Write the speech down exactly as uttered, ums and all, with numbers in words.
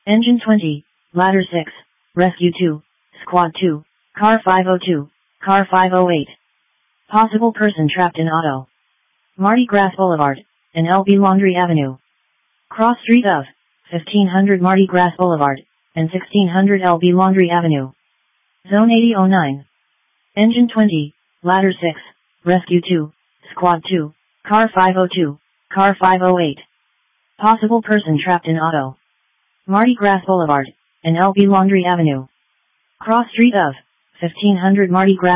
Engine twenty, Ladder six, Rescue two, Squad two, Car five oh two, Car five oh eight. Possible person trapped in auto. Mardi Gras Boulevard, and L B Laundry Avenue. Cross street of fifteen hundred Mardi Gras Boulevard, and sixteen hundred L B Laundry Avenue. Zone eighty oh nine. Engine twenty, Ladder six, Rescue two, Squad two, Car five oh two, Car five oh eight. Possible person trapped in auto. Mardi Gras Boulevard, and L B Laundry Avenue. Cross street of fifteen hundred Mardi Gras